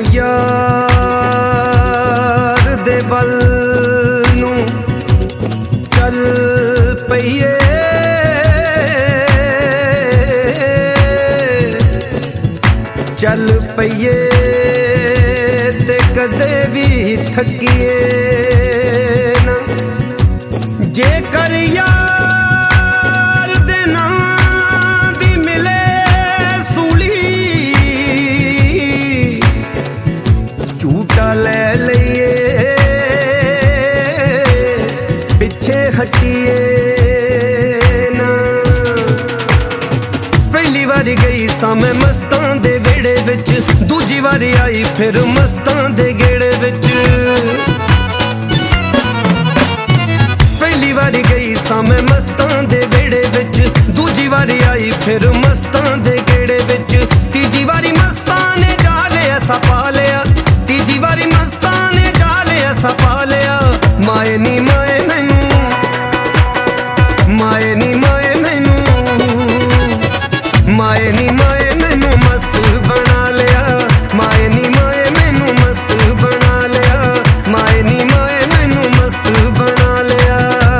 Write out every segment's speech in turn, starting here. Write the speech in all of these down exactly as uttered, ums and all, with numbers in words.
यार दे वल नूं चल पईए चल पईए ते कदे भी थकीए ना जे कर यार दे नां दी मिले सूली झूठा ले लईए पिछे हटिए ना। पहली बारी गई सा मैं मस्तां दे वेड़े विच, दूजी बारी आई फिर मस्तां दे गेड़े विच। पहली बारी गई सा मैं मस्तां दे वेड़े विच, दूजी बारी आई फिर मस्तां दे गेड़े विच। तीजी बारी मस्तां ने जाले ऐसा पा लिया, तीजी बारी मस्तां ने जाले ऐसा पा लिया। माए नी माए मैनू, माए नी माए मैनू, माए नी माए मैनू मस्त बना लिया। माए नी माए मैनू मस्त बना लिया, माए नी माए मैनू मस्त बना लिया।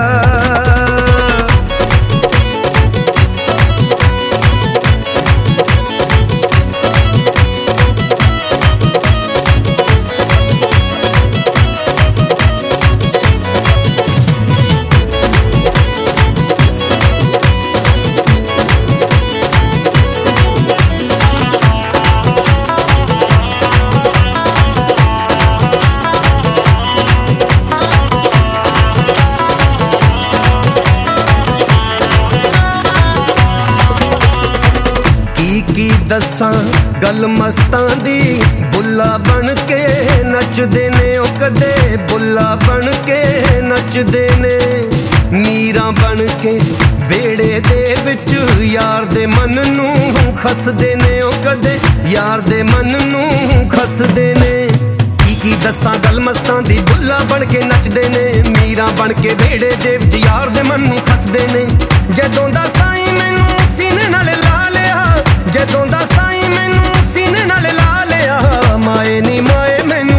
की दसां गल मस्तां दी, बुल्ला बन के नचदे ने ओ कदे, बुल्ला बन के नचदे ने। मीरां बन के वेड़े दे विच यार दे मन नूं खसदे ने ओ कदे, यार दे मन नूं खसदे ने। की की दसां गल मस्तां दी, बुल्ला बन के नचदे ने। मीरां बन के वेड़े दे विच यार दे मन नूं खसदे ने। जदों दा साईं मैनू सीने नाल ला लिया, जदों दा साईं मैनू सीने नाल ला लिया। माए नी माए मैनू,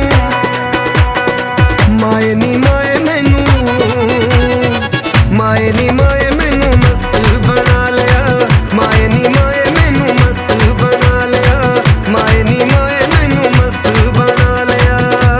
माए नी माए मैनू, माए नी माए मैनू मस्त बना लिया। माए नी माए मैनू मस्त बना लिया, माए नी माए मैनू मस्त बना लिया।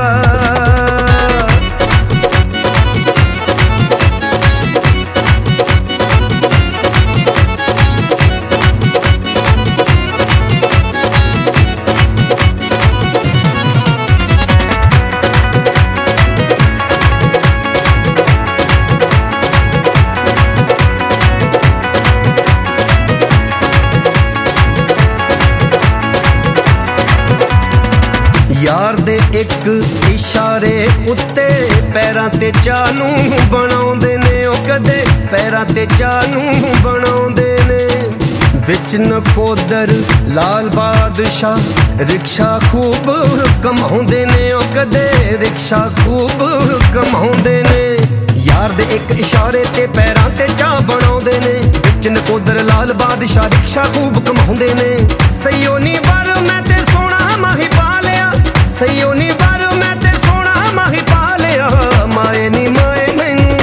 यार दे एक इशारे उत्ते पैरां ते चानू बनाउंदे ने ओ कदे, पैरां ते चानू बनाउंदे ने। विच नकोदर लाल बादशाह रिक्शा खूब कमाउंदे ने ओ कदे, रिक्शा खूब कमाउंदे ने। यार दे एक इशारे ते पैरां ते चा बनाउंदे ने। विच नकोदर लाल बादशाह रिक्शा खूब कमाउंदे ने। सईओ नी वर मैं ते सोना माही पा लिया, सईओ नी वर मैं ते सोना माही पा लिया। माए नी माए मैनू,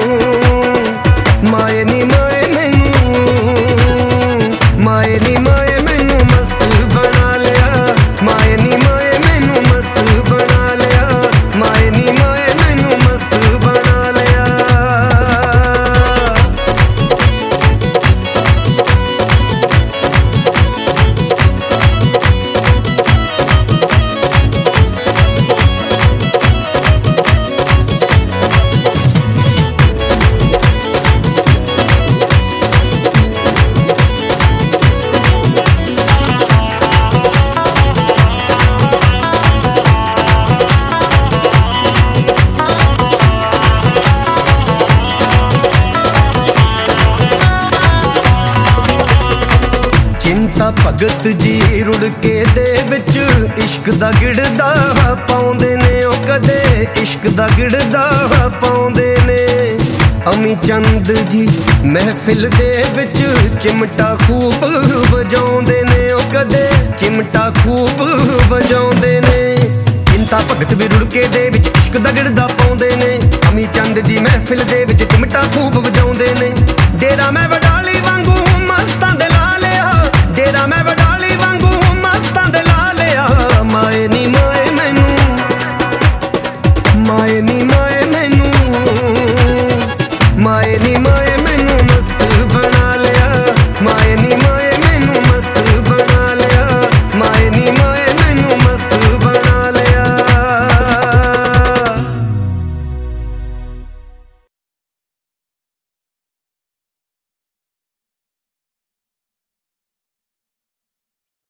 माए नी माए मैनू, माए नी माए मैनू मस्त बना लिया। माए नी माए मैनू मस्त बना लिया, माए नी माए मैनू मस्त बना लिया। भगत जी रुड़ के दे विच इश्क दा गिड़दा पाउंदे ने ओ कदे इश्क दा गिड़दा पाउंदे ने। अमी चंद जी महफिल दे विच चिमटा खूब वजाउंदे ने ओ कदे चिमटा खूब वजाउंदे ने। ਭਗਤ ਵੀ ਰੁੜਕੇ ਦੇ ਵਿੱਚ ਇਸ਼ਕ ਦਾ ਗਿਰਦਾ ਪਾਉਂਦੇ ਨੇ। ਅਮੀ ਚੰਦ ਜੀ ਮਹਿਫਿਲ ਦੇ ਵਿੱਚ ਚਿਮਟਾ ਖੂਬ ਵਜਾਉਂਦੇ ਨੇ।